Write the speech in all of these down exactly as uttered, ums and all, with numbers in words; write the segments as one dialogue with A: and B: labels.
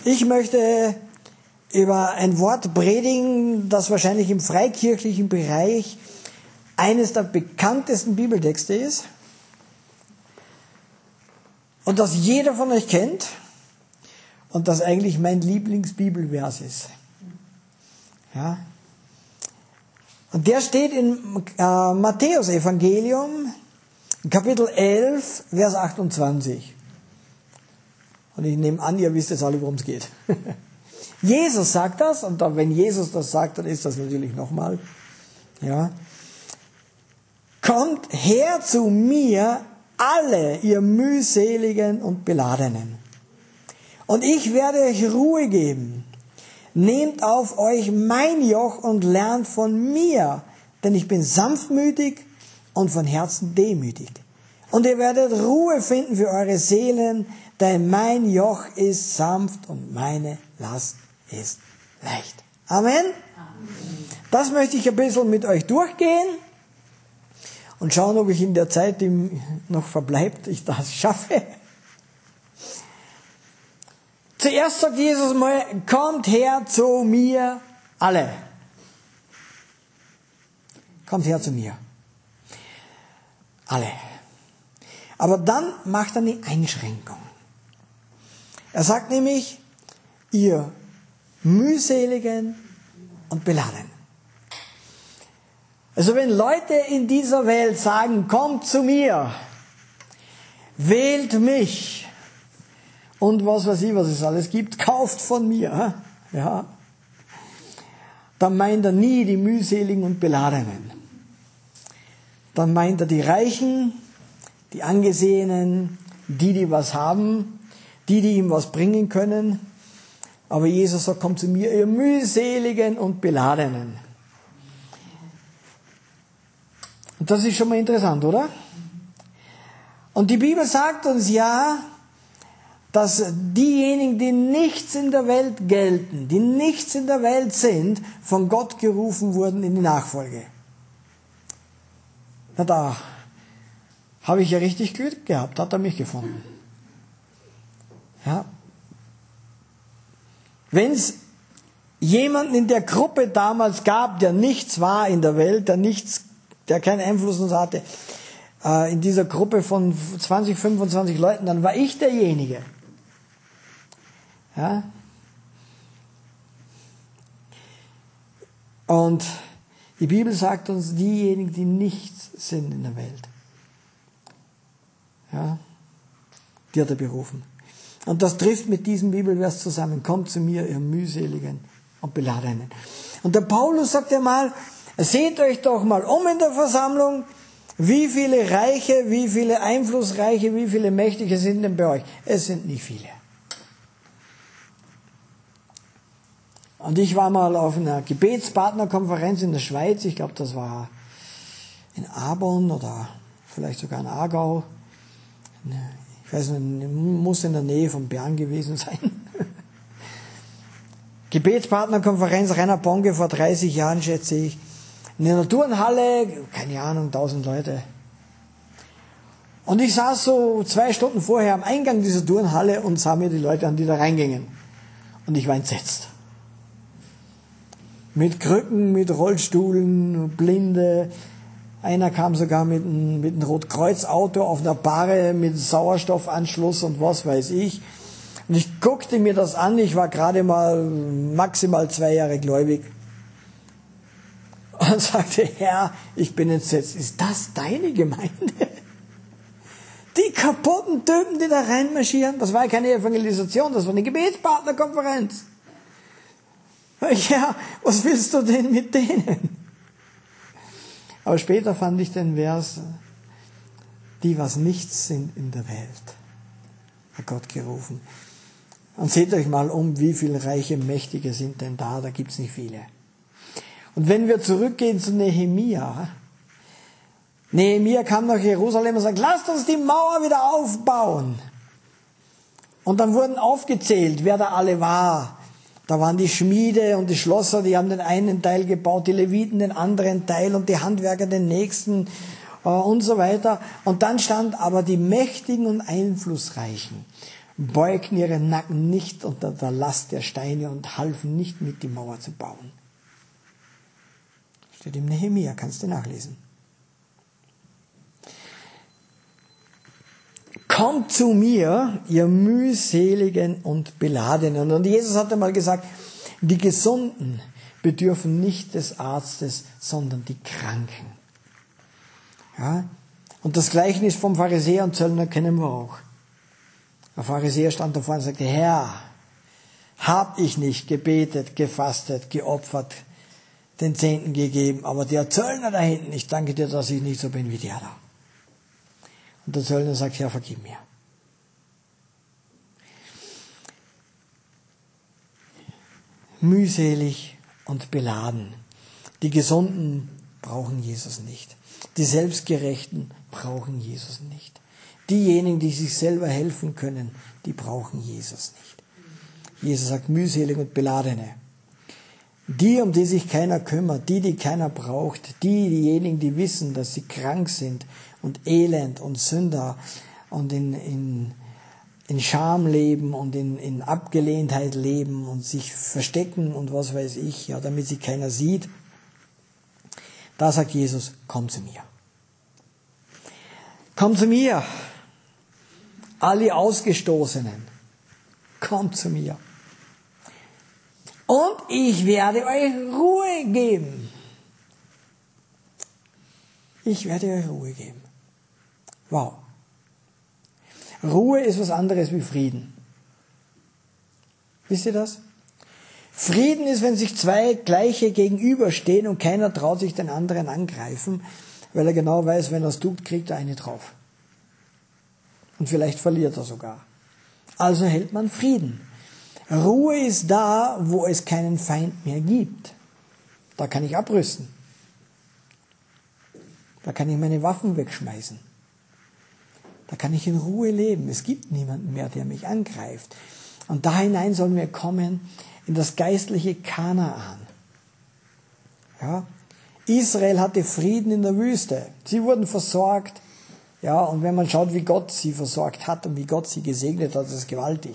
A: Ich möchte über ein Wort predigen, das wahrscheinlich im freikirchlichen Bereich eines der bekanntesten Bibeltexte ist und das jeder von euch kennt und das eigentlich mein Lieblingsbibelvers ist. Ja. Und der steht im äh, Matthäus-Evangelium, Kapitel elf, Vers achtundzwanzig. Und ich nehme an, ihr wisst jetzt alle, worum es geht. Jesus sagt das, und dann, wenn Jesus das sagt, dann ist das natürlich nochmal. Ja. Kommt her zu mir, alle ihr mühseligen und Beladenen, und ich werde euch Ruhe geben. Nehmt auf euch mein Joch und lernt von mir, denn ich bin sanftmütig und von Herzen demütig. Und ihr werdet Ruhe finden für eure Seelen, denn mein Joch ist sanft und meine Last ist leicht. Amen? Das möchte ich ein bisschen mit euch durchgehen und schauen, ob ich in der Zeit, die noch verbleibt, ich das schaffe. Zuerst sagt Jesus mal, kommt her zu mir alle. Kommt her zu mir. Alle. Aber dann macht er eine Einschränkung. Er sagt nämlich, ihr mühseligen und Beladenen. Also wenn Leute in dieser Welt sagen, kommt zu mir, wählt mich und was weiß ich, was es alles gibt, kauft von mir, ja, dann meint er nie die mühseligen und Beladenen. Dann meint er die Reichen, die Angesehenen, die, die was haben, die, die ihm was bringen können. Aber Jesus sagt, kommt zu mir, ihr mühseligen und Beladenen. Und das ist schon mal interessant, oder? Und die Bibel sagt uns ja, dass diejenigen, die nichts in der Welt gelten, die nichts in der Welt sind, von Gott gerufen wurden in die Nachfolge. Na, da habe ich ja richtig Glück gehabt, hat er mich gefunden. Ja. Wenn es jemanden in der Gruppe damals gab, der nichts war in der Welt, der nichts, der keinen Einfluss uns hatte, äh, in dieser Gruppe von zwanzig, fünfundzwanzig Leuten, dann war ich derjenige. Ja. Und die Bibel sagt uns, diejenigen, die nichts sind in der Welt, ja, die hat er berufen. Und das trifft mit diesem Bibelvers zusammen. Kommt zu mir, ihr mühseligen und Beladenen. Und der Paulus sagt ja mal, seht euch doch mal um in der Versammlung, wie viele Reiche, wie viele Einflussreiche, wie viele Mächtige sind denn bei euch? Es sind nicht viele. Und ich war mal auf einer Gebetspartnerkonferenz in der Schweiz, ich glaube, das war in Arbon oder vielleicht sogar in Aargau. Ich weiß nicht, muss in der Nähe von Bern gewesen sein. Gebetspartnerkonferenz Rainer Bonke vor dreißig Jahren, schätze ich. In einer Turnhalle, keine Ahnung, tausend Leute. Und ich saß so zwei Stunden vorher am Eingang dieser Turnhalle und sah mir die Leute an, die da reingingen. Und ich war entsetzt. Mit Krücken, mit Rollstuhlen, Blinde. Einer kam sogar mit einem, mit einem Rotkreuz-Auto auf einer Barre mit Sauerstoffanschluss und was weiß ich. Und ich guckte mir das an, ich war gerade mal maximal zwei Jahre gläubig. Und sagte, Herr, ich bin entsetzt. Ist das deine Gemeinde? Die kaputten Typen, die da reinmarschieren, das war keine Evangelisation, das war eine Gebetspartnerkonferenz. Ja, was willst du denn mit denen? Aber später fand ich den Vers, die was nichts sind in der Welt, hat Gott gerufen. Und seht euch mal um, wie viele reiche Mächtige sind denn da, da gibt's nicht viele. Und wenn wir zurückgehen zu Nehemia, Nehemia kam nach Jerusalem und sagt, lasst uns die Mauer wieder aufbauen. Und dann wurden aufgezählt, wer da alle war. Da waren die Schmiede und die Schlosser, die haben den einen Teil gebaut, die Leviten den anderen Teil und die Handwerker den nächsten äh, und so weiter. Und dann stand aber die Mächtigen und Einflussreichen beugten ihre Nacken nicht unter der Last der Steine und halfen nicht mit, die Mauer zu bauen. Steht im Nehemia, kannst du nachlesen. Kommt zu mir, ihr mühseligen und Beladenen. Und Jesus hatte mal gesagt, die Gesunden bedürfen nicht des Arztes, sondern die Kranken. Ja? Und das Gleichnis vom Pharisäer und Zöllner kennen wir auch. Der Pharisäer stand davor und sagte, Herr, hab ich nicht gebetet, gefastet, geopfert, den Zehnten gegeben, aber der Zöllner da hinten, ich danke dir, dass ich nicht so bin wie der da. Und der Zöllner sagt, Herr, vergib mir. Mühselig und beladen. Die Gesunden brauchen Jesus nicht. Die Selbstgerechten brauchen Jesus nicht. Diejenigen, die sich selber helfen können, die brauchen Jesus nicht. Jesus sagt, mühselig und Beladene. Die, um die sich keiner kümmert, die, die keiner braucht, die, diejenigen, die wissen, dass sie krank sind und elend und Sünder und in, in, in Scham leben und in, in Abgelehntheit leben und sich verstecken und was weiß ich, ja, damit sie keiner sieht. Da sagt Jesus, komm zu mir. Komm zu mir, alle Ausgestoßenen, kommt zu mir. Und ich werde euch Ruhe geben. Ich werde euch Ruhe geben. Wow. Ruhe ist was anderes wie Frieden. Wisst ihr das? Frieden ist, wenn sich zwei Gleiche gegenüberstehen und keiner traut sich den anderen angreifen, weil er genau weiß, wenn er es tut, kriegt er eine drauf. Und vielleicht verliert er sogar. Also hält man Frieden. Ruhe ist da, wo es keinen Feind mehr gibt. Da kann ich abrüsten. Da kann ich meine Waffen wegschmeißen. Da kann ich in Ruhe leben. Es gibt niemanden mehr, der mich angreift. Und da hinein sollen wir kommen in das geistliche Kanaan. Ja? Israel hatte Frieden in der Wüste. Sie wurden versorgt. Ja, und wenn man schaut, wie Gott sie versorgt hat und wie Gott sie gesegnet hat, ist es gewaltig.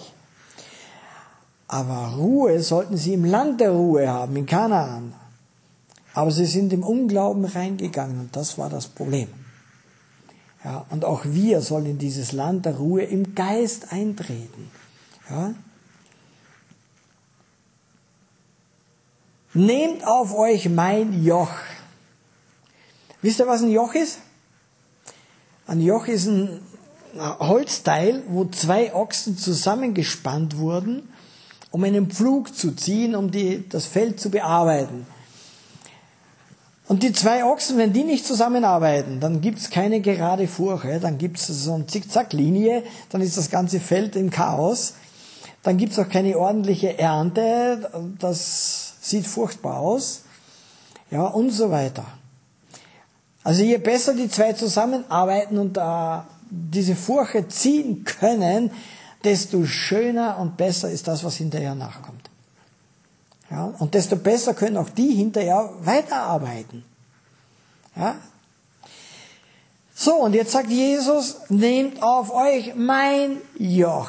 A: Aber Ruhe sollten sie im Land der Ruhe haben, in Kanaan. Aber sie sind im Unglauben reingegangen und das war das Problem. Ja, und auch wir sollen in dieses Land der Ruhe im Geist eintreten. Ja? Nehmt auf euch mein Joch. Wisst ihr, was ein Joch ist? Ein Joch ist ein Holzteil, wo zwei Ochsen zusammengespannt wurden, um einen Pflug zu ziehen, um die, das Feld zu bearbeiten. Und die zwei Ochsen, wenn die nicht zusammenarbeiten, dann gibt es keine gerade Furche, dann gibt es so eine Zickzacklinie, dann ist das ganze Feld im Chaos, dann gibt es auch keine ordentliche Ernte, das sieht furchtbar aus, ja, und so weiter. Also je besser die zwei zusammenarbeiten und äh, diese Furche ziehen können, desto schöner und besser ist das, was hinterher nachkommt. Ja, und desto besser können auch die hinterher weiterarbeiten. Ja? So, und jetzt sagt Jesus, nehmt auf euch mein Joch.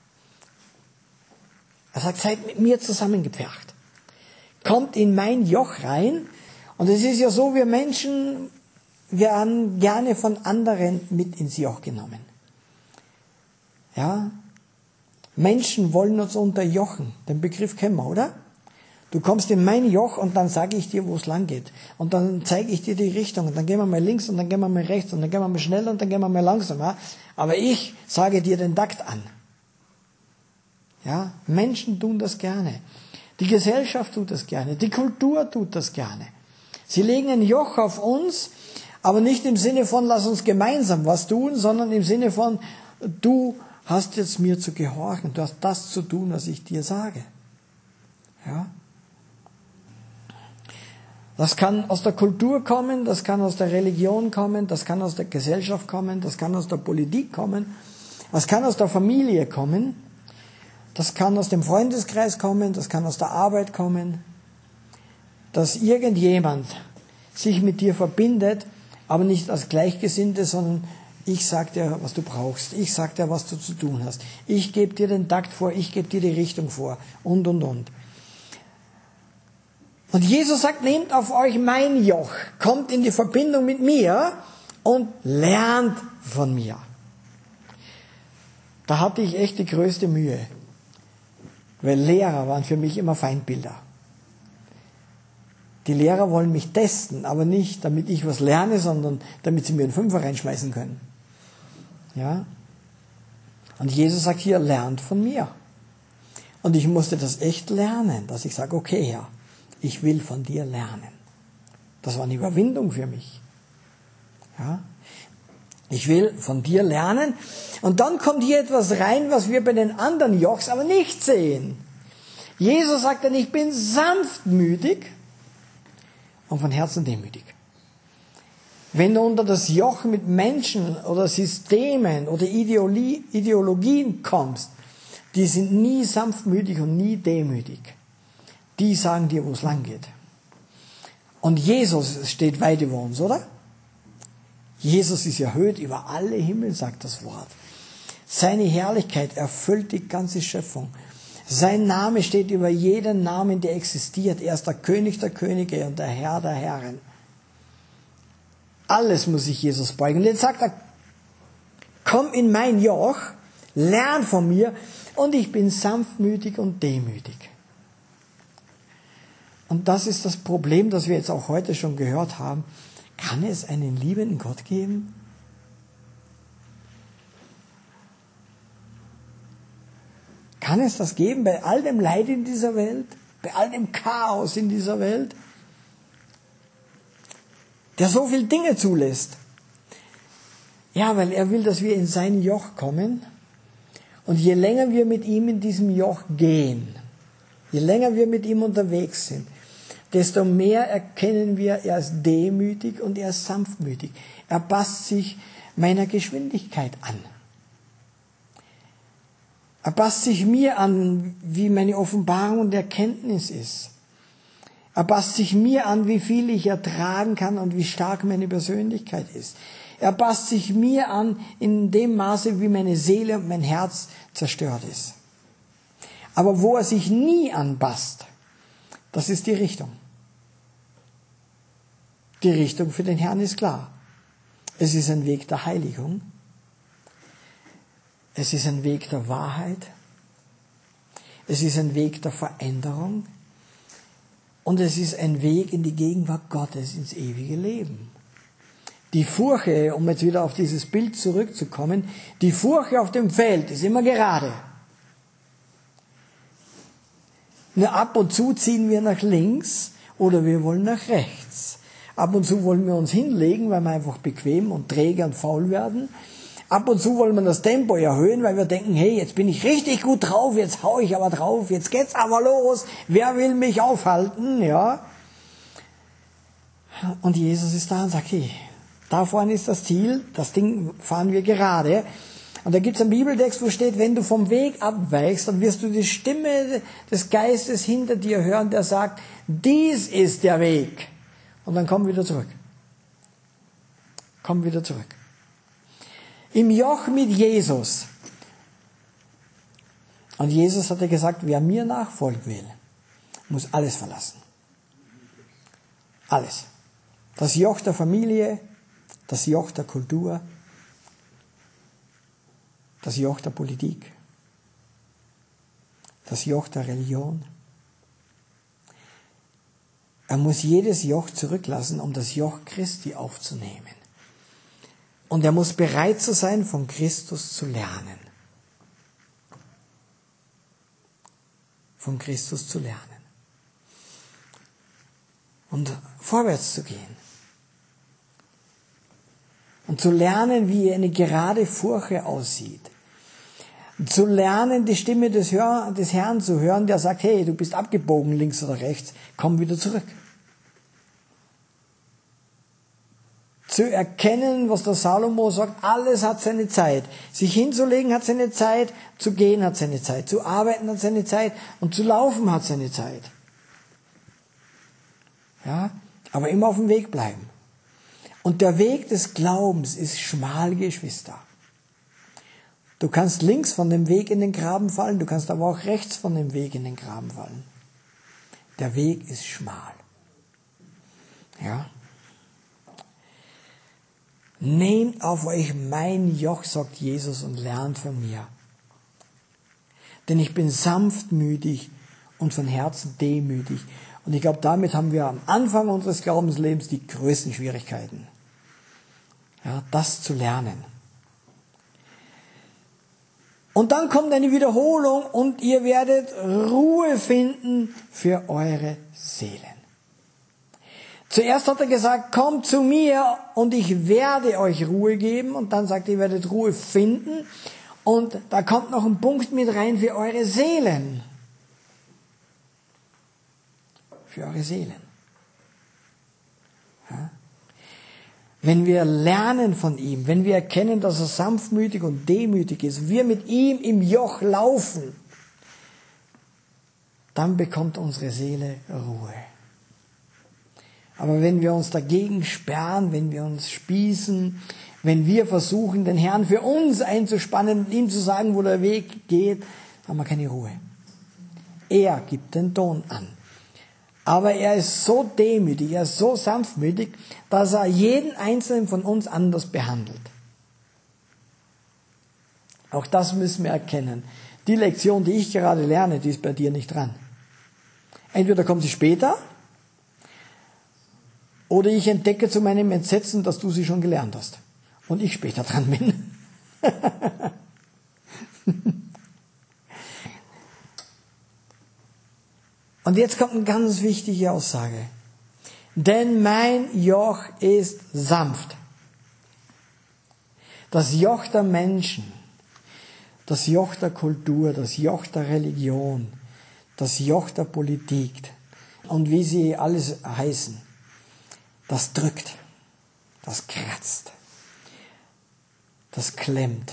A: Er sagt, seid mit mir zusammengepfercht. Kommt in mein Joch rein. Und es ist ja so, wir Menschen werden gerne von anderen mit ins Joch genommen. Ja? Menschen wollen uns unterjochen. Den Begriff kennen wir, oder? Du kommst in mein Joch und dann sage ich dir, wo es lang geht. Und dann zeige ich dir die Richtung. Und dann gehen wir mal links und dann gehen wir mal rechts und dann gehen wir mal schneller und dann gehen wir mal langsamer. Aber ich sage dir den Takt an. Ja, Menschen tun das gerne. Die Gesellschaft tut das gerne. Die Kultur tut das gerne. Sie legen ein Joch auf uns, aber nicht im Sinne von, lass uns gemeinsam was tun, sondern im Sinne von, du hast jetzt mir zu gehorchen. Du hast das zu tun, was ich dir sage. Ja. Das kann aus der Kultur kommen, das kann aus der Religion kommen, das kann aus der Gesellschaft kommen, das kann aus der Politik kommen, das kann aus der Familie kommen, das kann aus dem Freundeskreis kommen, das kann aus der Arbeit kommen, dass irgendjemand sich mit dir verbindet, aber nicht als Gleichgesinnte, sondern Ich sag dir, was du brauchst. Ich sag dir, was du zu tun hast. Ich gebe dir den Takt vor, ich gebe dir die Richtung vor. Und, und, und. Und Jesus sagt, nehmt auf euch mein Joch, kommt in die Verbindung mit mir und lernt von mir. Da hatte ich echt die größte Mühe, weil Lehrer waren für mich immer Feindbilder. Die Lehrer wollen mich testen, aber nicht, damit ich was lerne, sondern damit sie mir einen Fünfer reinschmeißen können. Ja? Und Jesus sagt hier, lernt von mir. Und ich musste das echt lernen, dass ich sage, okay, Herr, ich will von dir lernen. Das war eine Überwindung für mich. Ja? Ich will von dir lernen. Und dann kommt hier etwas rein, was wir bei den anderen Jochs aber nicht sehen. Jesus sagt dann, ich bin sanftmütig und von Herzen demütig. Wenn du unter das Joch mit Menschen oder Systemen oder Ideologien kommst, die sind nie sanftmütig und nie demütig. Die sagen dir, wo es lang geht. Und Jesus steht weit über uns, oder? Jesus ist erhöht über alle Himmel, sagt das Wort. Seine Herrlichkeit erfüllt die ganze Schöpfung. Sein Name steht über jeden Namen, der existiert. Er ist der König der Könige und der Herr der Herren. Alles muss sich Jesus beugen. Und jetzt sagt er, komm in mein Joch, lern von mir und ich bin sanftmütig und demütig. Und das ist das Problem, das wir jetzt auch heute schon gehört haben. Kann es einen liebenden Gott geben? Kann es das geben bei all dem Leid in dieser Welt, bei all dem Chaos in dieser Welt, der so viele Dinge zulässt? Ja, weil er will, dass wir in sein Joch kommen. Und je länger wir mit ihm in diesem Joch gehen, je länger wir mit ihm unterwegs sind, desto mehr erkennen wir, er ist demütig und er ist sanftmütig. Er passt sich meiner Geschwindigkeit an. Er passt sich mir an, wie meine Offenbarung und Erkenntnis ist. Er passt sich mir an, wie viel ich ertragen kann und wie stark meine Persönlichkeit ist. Er passt sich mir an in dem Maße, wie meine Seele und mein Herz zerstört ist. Aber wo er sich nie anpasst, das ist die Richtung. Die Richtung für den Herrn ist klar. Es ist ein Weg der Heiligung. Es ist ein Weg der Wahrheit. Es ist ein Weg der Veränderung. Und es ist ein Weg in die Gegenwart Gottes, ins ewige Leben. Die Furche, um jetzt wieder auf dieses Bild zurückzukommen, die Furche auf dem Feld ist immer gerade. Nur ab und zu ziehen wir nach links oder wir wollen nach rechts. Ab und zu wollen wir uns hinlegen, weil wir einfach bequem und träge und faul werden. Ab und zu wollen wir das Tempo erhöhen, weil wir denken, hey, jetzt bin ich richtig gut drauf, jetzt hau ich aber drauf, jetzt geht's aber los, wer will mich aufhalten, ja? Und Jesus ist da und sagt, hey, da vorne ist das Ziel, das Ding fahren wir gerade. Und da gibt's einen Bibeltext, wo steht, wenn du vom Weg abweichst, dann wirst du die Stimme des Geistes hinter dir hören, der sagt, dies ist der Weg. Und dann komm wieder zurück. Komm wieder zurück. Im Joch mit Jesus. Und Jesus hatte gesagt, wer mir nachfolgen will, muss alles verlassen. Alles. Das Joch der Familie, das Joch der Kultur, das Joch der Politik, das Joch der Religion. Er muss jedes Joch zurücklassen, um das Joch Christi aufzunehmen. Und er muss bereit zu sein, von Christus zu lernen. Von Christus zu lernen. Und vorwärts zu gehen. Und zu lernen, wie eine gerade Furche aussieht. Zu lernen, die Stimme des, Hör- des Herrn zu hören, der sagt, hey, du bist abgebogen links oder rechts, komm wieder zurück. Zu erkennen, was der Salomo sagt, alles hat seine Zeit. Sich hinzulegen hat seine Zeit, zu gehen hat seine Zeit, zu arbeiten hat seine Zeit und zu laufen hat seine Zeit. Ja, aber immer auf dem Weg bleiben. Und der Weg des Glaubens ist schmal, Geschwister. Du kannst links von dem Weg in den Graben fallen, du kannst aber auch rechts von dem Weg in den Graben fallen. Der Weg ist schmal. Ja. Nehmt auf euch mein Joch, sagt Jesus, und lernt von mir. Denn ich bin sanftmütig und von Herzen demütig. Und ich glaube, damit haben wir am Anfang unseres Glaubenslebens die größten Schwierigkeiten. Ja, das zu lernen. Und dann kommt eine Wiederholung und ihr werdet Ruhe finden für eure Seelen. Zuerst hat er gesagt, kommt zu mir und ich werde euch Ruhe geben. Und dann sagt er, ihr werdet Ruhe finden. Und da kommt noch ein Punkt mit rein für eure Seelen. Für eure Seelen. Ja. Wenn wir lernen von ihm, wenn wir erkennen, dass er sanftmütig und demütig ist, wir mit ihm im Joch laufen, dann bekommt unsere Seele Ruhe. Aber wenn wir uns dagegen sperren, wenn wir uns spießen, wenn wir versuchen, den Herrn für uns einzuspannen und ihm zu sagen, wo der Weg geht, haben wir keine Ruhe. Er gibt den Ton an. Aber er ist so demütig, er ist so sanftmütig, dass er jeden Einzelnen von uns anders behandelt. Auch das müssen wir erkennen. Die Lektion, die ich gerade lerne, die ist bei dir nicht dran. Entweder kommt sie später, oder ich entdecke zu meinem Entsetzen, dass du sie schon gelernt hast. Und ich später dran bin. Und jetzt kommt eine ganz wichtige Aussage. Denn mein Joch ist sanft. Das Joch der Menschen, das Joch der Kultur, das Joch der Religion, das Joch der Politik und wie sie alles heißen, das drückt, das kratzt, das klemmt,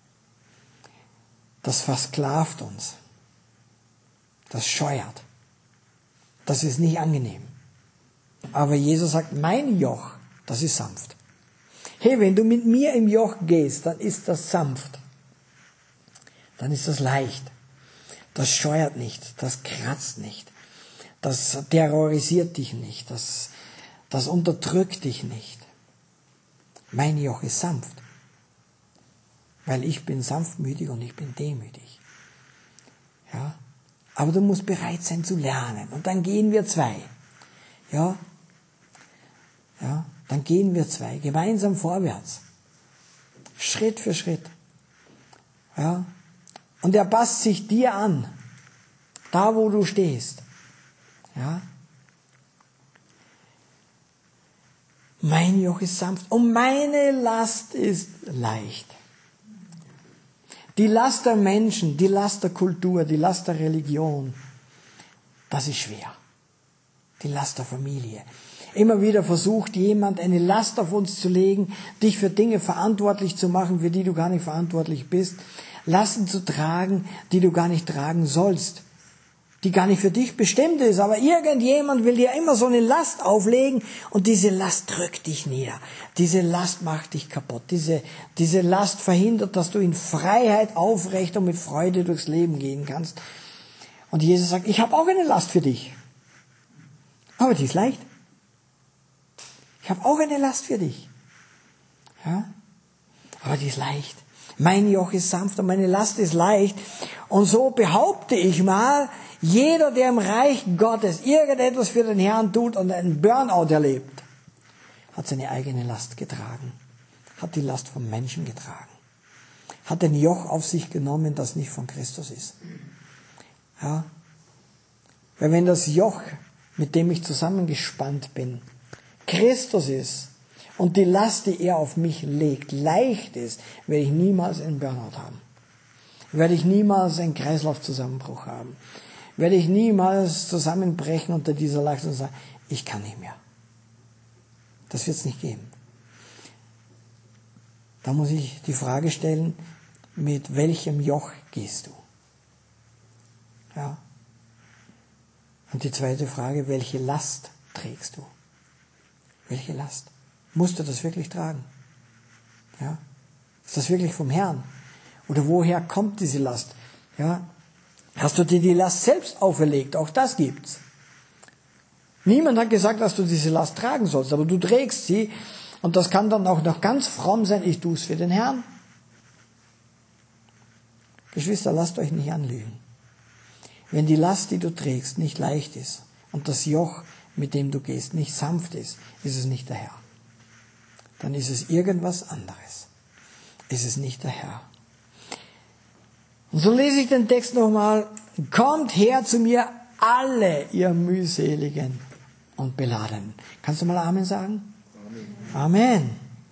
A: das versklavt uns, das scheuert. Das ist nicht angenehm. Aber Jesus sagt, mein Joch, das ist sanft. Hey, wenn du mit mir im Joch gehst, dann ist das sanft. Dann ist das leicht. Das scheuert nicht, das kratzt nicht, das terrorisiert dich nicht, das, das unterdrückt dich nicht. Mein Joch ist sanft. Weil ich bin sanftmütig und ich bin demütig. Ja? Aber du musst bereit sein zu lernen. Und dann gehen wir zwei. Ja? Ja? Dann gehen wir zwei. Gemeinsam vorwärts. Schritt für Schritt. Ja? Und er passt sich dir an. Da, wo du stehst. Ja? Mein Joch ist sanft und meine Last ist leicht. Die Last der Menschen, die Last der Kultur, die Last der Religion, das ist schwer. Die Last der Familie. Immer wieder versucht jemand, eine Last auf uns zu legen, dich für Dinge verantwortlich zu machen, für die du gar nicht verantwortlich bist. Lasten zu tragen, die du gar nicht tragen sollst. Die gar nicht für dich bestimmt ist, aber irgendjemand will dir immer so eine Last auflegen und diese Last drückt dich nieder. Diese Last macht dich kaputt. Diese, diese Last verhindert, dass du in Freiheit aufrecht und mit Freude durchs Leben gehen kannst. Und Jesus sagt, ich habe auch eine Last für dich. Aber die ist leicht. Ich habe auch eine Last für dich. Ja? Aber die ist leicht. Mein Joch ist sanft und meine Last ist leicht. Und so behaupte ich mal, jeder, der im Reich Gottes irgendetwas für den Herrn tut und einen Burnout erlebt, hat seine eigene Last getragen, hat die Last vom Menschen getragen, hat ein Joch auf sich genommen, das nicht von Christus ist. Ja? Weil wenn das Joch, mit dem ich zusammengespannt bin, Christus ist und die Last, die er auf mich legt, leicht ist, werde ich niemals einen Burnout haben. Werde ich niemals einen Kreislaufzusammenbruch haben. Werde ich niemals zusammenbrechen unter dieser Last und sagen, ich kann nicht mehr. Das wird es nicht geben. Da muss ich die Frage stellen, mit welchem Joch gehst du? Ja. Und die zweite Frage, welche Last trägst du? Welche Last? Musst du das wirklich tragen? Ja? Ist das wirklich vom Herrn? Oder woher kommt diese Last? Ja? Hast du dir die Last selbst auferlegt? Auch das gibt's. Niemand hat gesagt, dass du diese Last tragen sollst, aber du trägst sie und das kann dann auch noch ganz fromm sein, ich tue es für den Herrn. Geschwister, lasst euch nicht anlügen. Wenn die Last, die du trägst, nicht leicht ist und das Joch, mit dem du gehst, nicht sanft ist, ist es nicht der Herr. Dann ist es irgendwas anderes. Ist es nicht der Herr. Und so lese ich den Text nochmal. Kommt her zu mir alle, ihr mühseligen und Beladenen. Kannst du mal Amen sagen? Amen.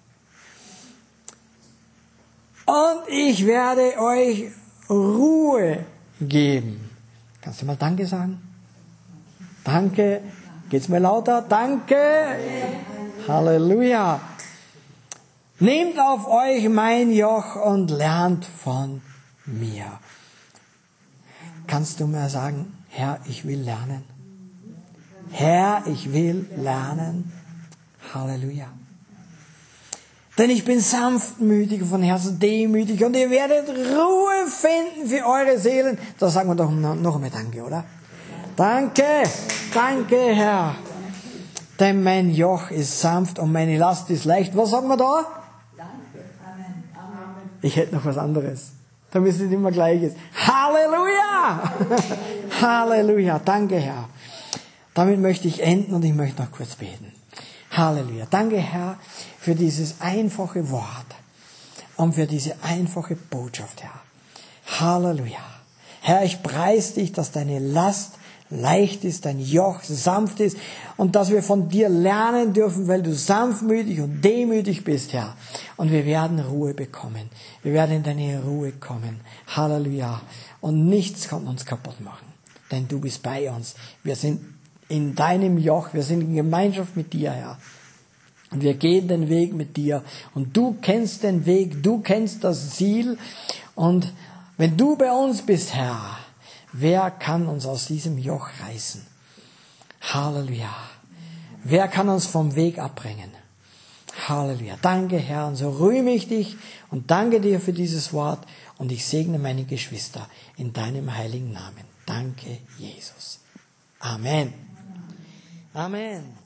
A: Amen. Und ich werde euch Ruhe geben. Kannst du mal Danke sagen? Danke. Geht's mir lauter? Danke. Halleluja. Nehmt auf euch mein Joch und lernt von mir. Kannst du mir sagen, Herr, ich will lernen? Herr, ich will lernen. Halleluja. Denn ich bin sanftmütig von Herzen, demütig und ihr werdet Ruhe finden für eure Seelen. Da sagen wir doch noch einmal Danke, oder? Danke, danke, Herr. Denn mein Joch ist sanft und meine Last ist leicht. Was sagen wir da?
B: Danke. Amen. Amen.
A: Ich hätte noch was anderes, damit es nicht immer gleich ist. Halleluja! Halleluja, danke, Herr. Damit möchte ich enden und ich möchte noch kurz beten. Halleluja. Danke, Herr, für dieses einfache Wort und für diese einfache Botschaft, Herr. Halleluja. Herr, ich preise dich, dass deine Last leicht ist, dein Joch sanft ist und dass wir von dir lernen dürfen, weil du sanftmütig und demütig bist, Herr. Und wir werden Ruhe bekommen. Wir werden in deine Ruhe kommen. Halleluja. Und nichts kann uns kaputt machen, denn du bist bei uns. Wir sind in deinem Joch, wir sind in Gemeinschaft mit dir, Herr. Und wir gehen den Weg mit dir. Und du kennst den Weg, du kennst das Ziel. Und wenn du bei uns bist, Herr, wer kann uns aus diesem Joch reißen? Halleluja. Wer kann uns vom Weg abbringen? Halleluja. Danke, Herr. Und so rühme ich dich und danke dir für dieses Wort. Und ich segne meine Geschwister in deinem heiligen Namen. Danke, Jesus. Amen. Amen.